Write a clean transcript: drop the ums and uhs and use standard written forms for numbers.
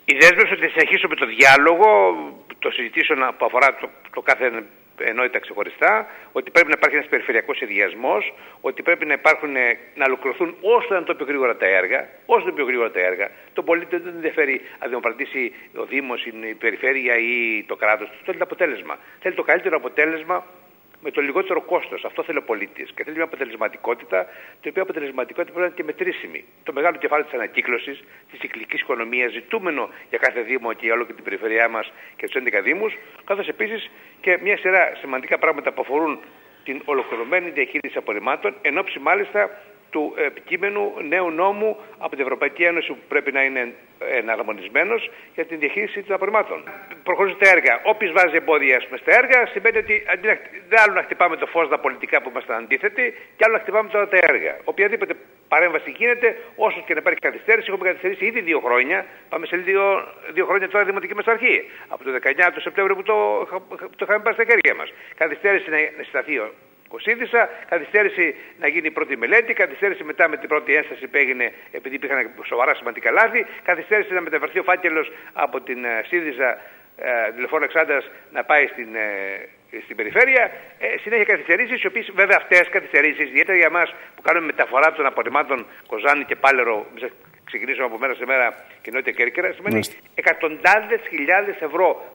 Η δέσμευση ότι θα συνεχίσουμε το διάλογο, το συζητήσεων που αφορά το κάθε ενότητα ξεχωριστά, ότι πρέπει να υπάρχει ένας περιφερειακός σχεδιασμός, ότι πρέπει να ολοκληρωθούν όσο να το πιο γρήγορα τα έργα. Όσο το πιο γρήγορα τα έργα. Τον πολίτη δεν ενδιαφέρει αν δημοπρατήσει ο Δήμος, η περιφέρεια ή το κράτος. Θέλει το αποτέλεσμα. Θέλει το καλύτερο αποτέλεσμα με το λιγότερο κόστος. Αυτό θέλει ο πολίτης. Και θέλει μια αποτελεσματικότητα, την οποία αποτελεσματικότητα πρέπει να είναι και μετρήσιμη. Το μεγάλο κεφάλαιο της ανακύκλωσης, της κυκλικής οικονομίας, ζητούμενο για κάθε Δήμο και για όλη την περιφερειά μας και τους 11 Δήμους, καθώς επίσης και μια σειρά σημαντικά πράγματα που αφορούν την ολοκληρωμένη διαχείριση απορριμμάτων, εν ώψη μάλιστα του επικείμενου νέου νόμου από την Ευρωπαϊκή Ένωση που πρέπει να είναι εναρμονισμένος για την διαχείριση των απορριμμάτων. Προχωρούν τα έργα. Όποιος βάζει εμπόδια στα έργα, σημαίνει ότι δεν άλλο να χτυπάμε το φως τα πολιτικά που είμαστε αντίθετοι, και άλλο να χτυπάμε τώρα τα έργα. Οποιαδήποτε παρέμβαση γίνεται, όσο και να υπάρχει καθυστέρηση, έχουμε καθυστερήσει ήδη 2 χρόνια. Πάμε σε 2 χρόνια τώρα δημοτική μας αρχή. Από το 19 του Σεπτέμβριο που το είχαμε πάρει στα χέρια μας. Καθυστέρηση να συσταθεί ο ΣΥΡΙΖΑ, καθυστέρηση να γίνει η πρώτη μελέτη, καθυστέρηση μετά με την πρώτη ένσταση που έγινε επειδή υπήρχαν σοβαρά σημαντικά λάθη, καθυστέρηση να μεταφερθεί ο φάκελος από την ΣΥΡΙΖΑ Λεωφόρο Αλεξάνδρας να πάει στην περιφέρεια. Συνέχεια καθυστερήσεις, οι οποίες βέβαια αυτές καθυστερήσεις, ιδιαίτερα για εμάς που κάνουμε μεταφορά των απορριμμάτων Κοζάνη και Πάλαιρο, ξεκινήσουμε από μέρα σε μέρα και Νότια Κέρκυρα, σημαίνει εκατοντάδες χιλιάδες ευρώ